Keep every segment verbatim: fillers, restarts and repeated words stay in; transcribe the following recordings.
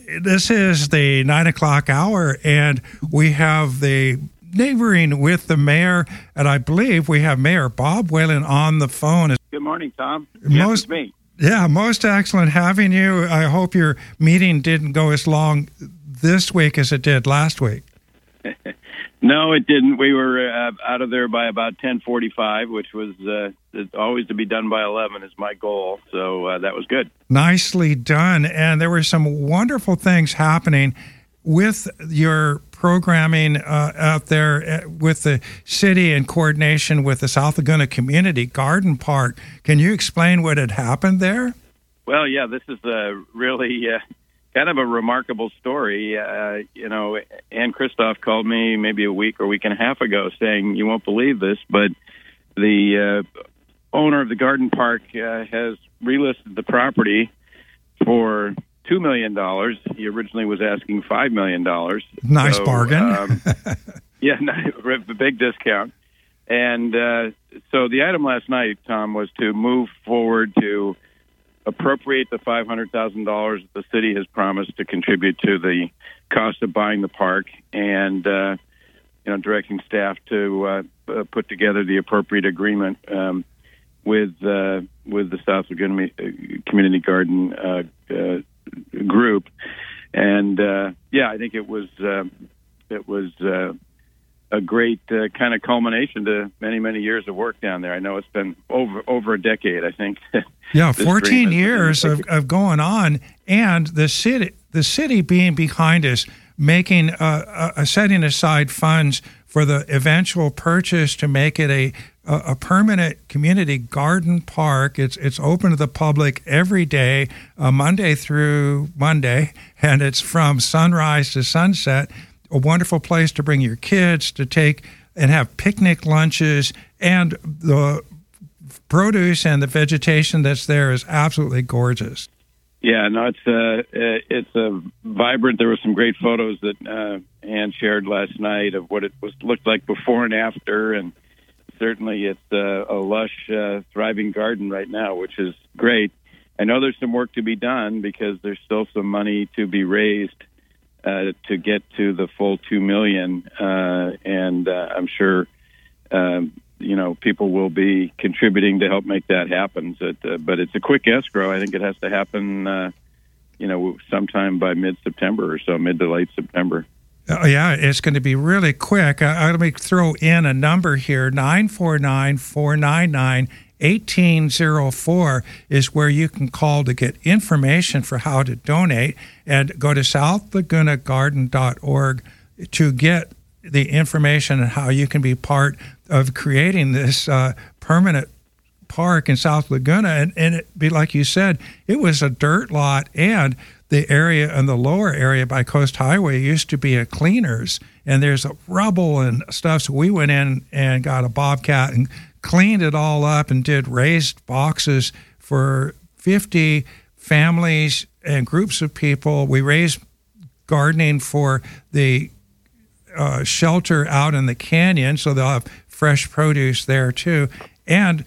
this is the nine o'clock hour, and we have the neighboring with the mayor, and I believe we have Mayor Bob Whalen on the phone. Good morning, Tom. Most, yes, it's me. Yeah, most excellent having you. I hope your meeting didn't go as long this week as it did last week. No, it didn't. We were uh, out of there by about ten forty-five, which was uh, always to be done by eleven is my goal. So uh, that was good. Nicely done. And there were some wonderful things happening with your programming uh, out there with the city in coordination with the South Laguna Community Garden Park. Can you explain what had happened there? Well, yeah, this is a really uh, kind of a remarkable story. Uh, you know, Ann Kristoff called me maybe a week or week and a half ago saying, you won't believe this, but the uh, owner of the garden park uh, has relisted the property for two million dollars. He originally was asking five million dollars. Nice so, bargain. um, yeah, a big discount. And uh, so the item last night, Tom, was to move forward to appropriate the five hundred thousand dollars that the city has promised to contribute to the cost of buying the park, and uh, you know, directing staff to uh, uh, put together the appropriate agreement um, with uh, with the South Laguna Community Garden uh, uh, group. And uh, yeah, I think it was uh, it was uh, a great uh, kind of culmination to many many years of work down there. I know it's been over over a decade, I think. Yeah, fourteen years of, of going on, and the city, the city being behind us, making uh, a setting aside funds for the eventual purchase to make it a a permanent community garden park. It's it's open to the public every day, uh, Monday through Monday, and it's from sunrise to sunset. A wonderful place to bring your kids to take and have picnic lunches, and the produce and the vegetation that's there is absolutely gorgeous. Yeah, no, it's uh, it's a vibrant. There were some great photos that uh, Ann shared last night of what it was looked like before and after, and certainly it's uh, a lush, uh, thriving garden right now, which is great. I know there's some work to be done because there's still some money to be raised uh, to get to the full two million, uh, and uh, I'm sure. Um, you know, people will be contributing to help make that happen. So it, uh, but it's a quick escrow. I think it has to happen, uh, you know, sometime by mid-September or so, mid to late September. Uh, yeah, it's going to be really quick. Uh, let me throw in a number here. nine four nine, four nine nine, one eight zero four is where you can call to get information for how to donate, and go to south laguna garden dot org to get the information on how you can be part of creating this uh, permanent park in South Laguna. And, and it be like you said, it was a dirt lot, and the area in the lower area by Coast Highway used to be a cleaners, and there's a rubble and stuff. So we went in and got a bobcat and cleaned it all up and did raised boxes for fifty families and groups of people. We raised gardening for the uh, shelter out in the canyon, so they'll have fresh produce there too, and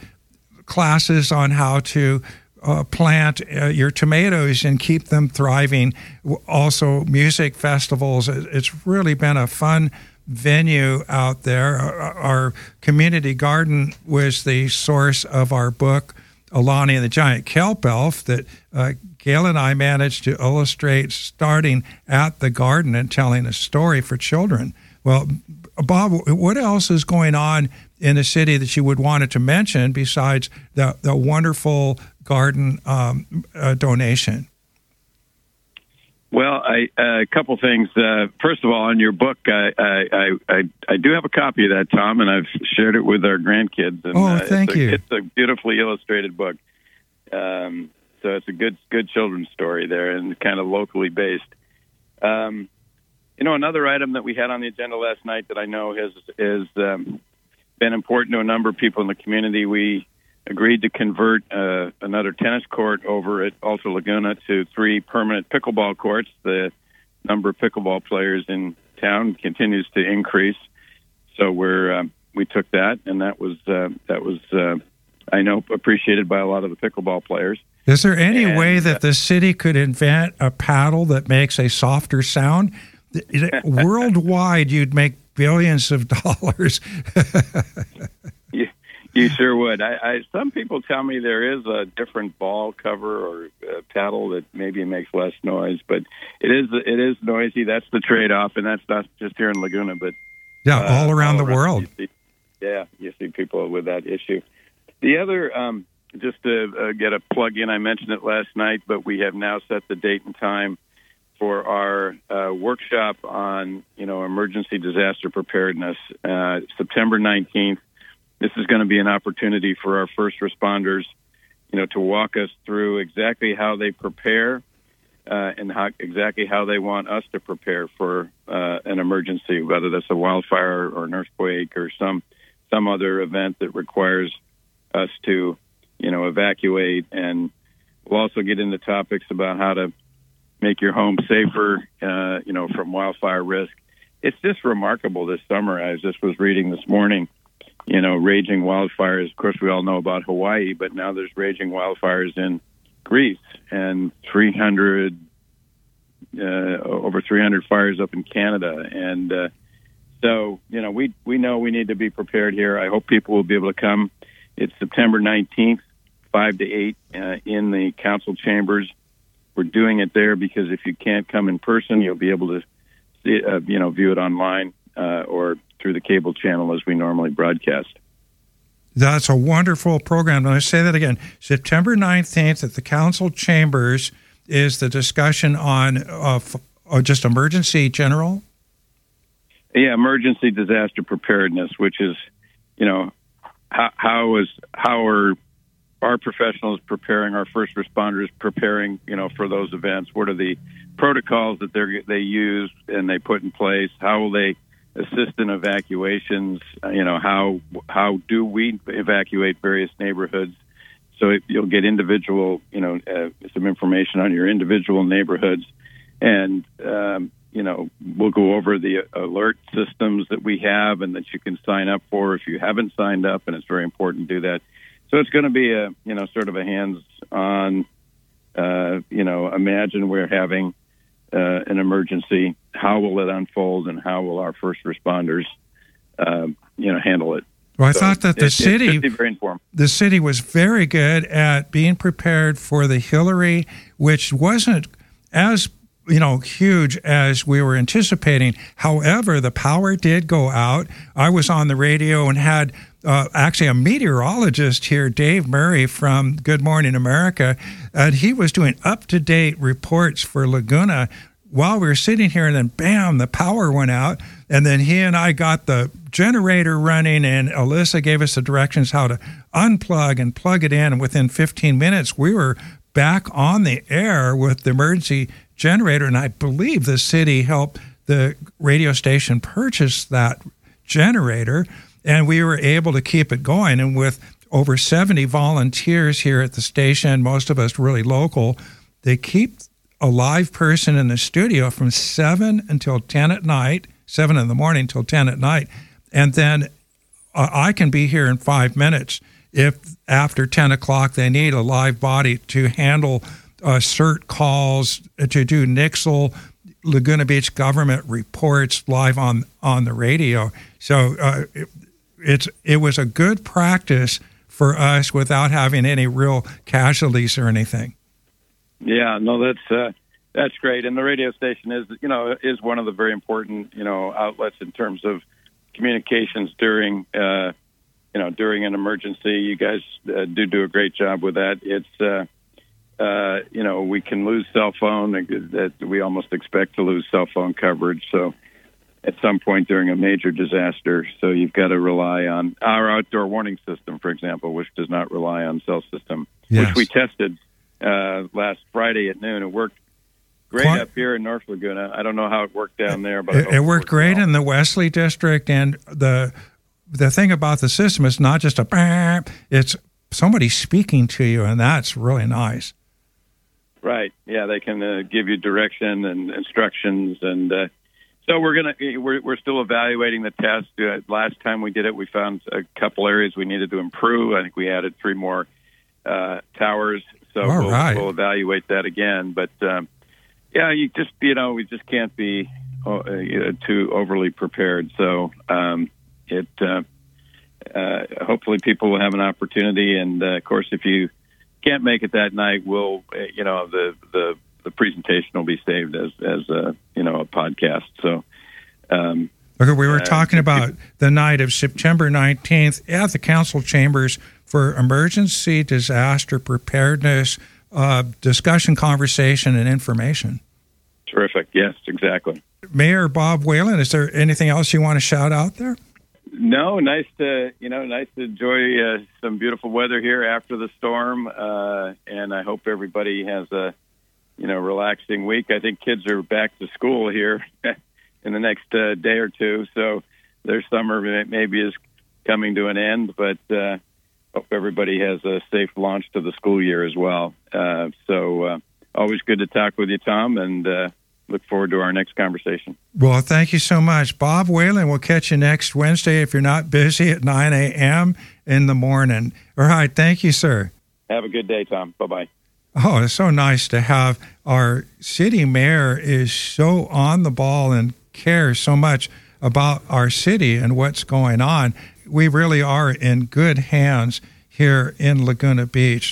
classes on how to uh, plant uh, your tomatoes and keep them thriving. Also, music festivals. It's really been a fun venue out there. Our, our community garden was the source of our book, Alani and the Giant Kelp Elf, that uh, Gail and I managed to illustrate starting at the garden and telling a story for children. Well, Bob, what else is going on in the city that you would want to mention besides the, the wonderful garden um, uh, donation? Well, I, uh, a couple things. Uh, first of all, on your book, I, I, I, I do have a copy of that, Tom, and I've shared it with our grandkids. And, oh, thank uh, it's a, you. It's a beautifully illustrated book. Um, so it's a good, good children's story there, and kind of locally based. Um, you know, another item that we had on the agenda last night that I know has has um, been important to a number of people in the community. We agreed to convert uh, another tennis court over at Alta Laguna to three permanent pickleball courts. The number of pickleball players in town continues to increase, so we're uh, we took that, and that was uh, that was uh, I know appreciated by a lot of the pickleball players. Is there any and, way that the city could invent a paddle that makes a softer sound? Worldwide, you'd make billions of dollars. you, you sure would. I, I, some people tell me there is a different ball cover or a paddle that maybe makes less noise, but it is it is noisy. That's the trade-off, and that's not just here in Laguna, but yeah, uh, all around all the around, world. You see, yeah, you see people with that issue. The other, um, just to uh, get a plug in, I mentioned it last night, but we have now set the date and time for our uh, workshop on, you know, emergency disaster preparedness, uh, September nineteenth. This is going to be an opportunity for our first responders, you know, to walk us through exactly how they prepare uh, and how, exactly how they want us to prepare for uh, an emergency, whether that's a wildfire or an earthquake or some some other event that requires us to, you know, evacuate. And we'll also get into topics about how to make your home safer, uh, you know, from wildfire risk. It's just remarkable this summer. I just was reading this morning, you know, raging wildfires. Of course, we all know about Hawaii, but now there's raging wildfires in Greece and three hundred, uh, over three hundred fires up in Canada. And uh, so, you know, we, we know we need to be prepared here. I hope people will be able to come. It's September nineteenth, five to eight uh, in the council chambers. We're doing it there because if you can't come in person, you'll be able to, see, uh, you know, view it online uh, or through the cable channel as we normally broadcast. That's a wonderful program. Let me say that again. September nineteenth at the council chambers is the discussion on uh, f- uh, just emergency general? Yeah, emergency disaster preparedness, which is, you know, how, how is how are our professionals preparing, our first responders preparing, you know, for those events? What are the protocols that they they use and they put in place? How will they assist in evacuations? You know, how how do we evacuate various neighborhoods? So it, you'll get individual, you know, uh, some information on your individual neighborhoods, and um, you know, we'll go over the alert systems that we have and that you can sign up for if you haven't signed up, and it's very important to do that. So it's going to be a, you know, sort of a hands-on, uh, you know, imagine we're having uh, an emergency. How will it unfold, and how will our first responders, uh, you know, handle it? Well, I so thought that the it, city, very the city was very good at being prepared for the Hillary, which wasn't as, you know, huge as we were anticipating. However, the power did go out. I was on the radio and had uh, actually a meteorologist here, Dave Murray from Good Morning America, and he was doing up-to-date reports for Laguna while we were sitting here, and then bam, the power went out. And then he and I got the generator running, and Alyssa gave us the directions how to unplug and plug it in. And within fifteen minutes, we were back on the air with the emergency generator. And I believe the city helped the radio station purchase that generator, and we were able to keep it going. And with over seventy volunteers here at the station, most of us really local, they keep a live person in the studio from seven until ten at night, seven in the morning till ten at night. And then uh, I can be here in five minutes if after ten o'clock they need a live body to handle uh, CERT calls, to do N I C S L, Laguna Beach government reports live on, on the radio. So uh, it, it's it was a good practice for us without having any real casualties or anything. Yeah, no, that's uh, that's great, and the radio station is, you know, is one of the very important, you know, outlets in terms of communications during, uh, you know, during an emergency. You guys uh, do do a great job with that. It's, uh, uh, you know, we can lose cell phone. That we almost expect to lose cell phone coverage. So, at some point during a major disaster, so you've got to rely on our outdoor warning system, for example, which does not rely on cell system, yes. which we tested Uh, last Friday at noon. It worked great Quite. up here in North Laguna. I don't know how it worked down there, but it, it, it worked great well. in the Wesley district. And the the thing about the system is not just a bam, it's somebody speaking to you, and that's really nice. Right. Yeah, they can uh, give you direction and instructions, and uh, so we're gonna we're we're still evaluating the test. Uh, last time we did it, we found a couple areas we needed to improve. I think we added three more Uh, towers, So All we'll, right. we'll evaluate that again. But um, yeah, you just you know we just can't be uh, too overly prepared. So um, it uh, uh, hopefully people will have an opportunity. And uh, of course, if you can't make it that night, we'll uh, you know the the the presentation will be saved as as a you know a podcast. So. Um, Okay, we were uh, talking about the night of September nineteenth at the council chambers for emergency disaster preparedness, uh, discussion, conversation, and information. Terrific. Yes, exactly. Mayor Bob Whalen, is there anything else you want to shout out there? No, nice to you know, nice to enjoy uh, some beautiful weather here after the storm, uh, and I hope everybody has a you know relaxing week. I think kids are back to school here in the next uh, day or two, so their summer maybe is coming to an end. But uh, hope everybody has a safe launch to the school year as well. Uh, so uh, always good to talk with you, Tom, and uh, look forward to our next conversation. Well, thank you so much. Bob Whalen, we'll catch you next Wednesday if you're not busy at nine a.m. in the morning. All right, thank you, sir. Have a good day, Tom. Bye-bye. Oh, it's so nice to have our city mayor is so on the ball and cares so much about our city and what's going on. We really are in good hands here in Laguna Beach.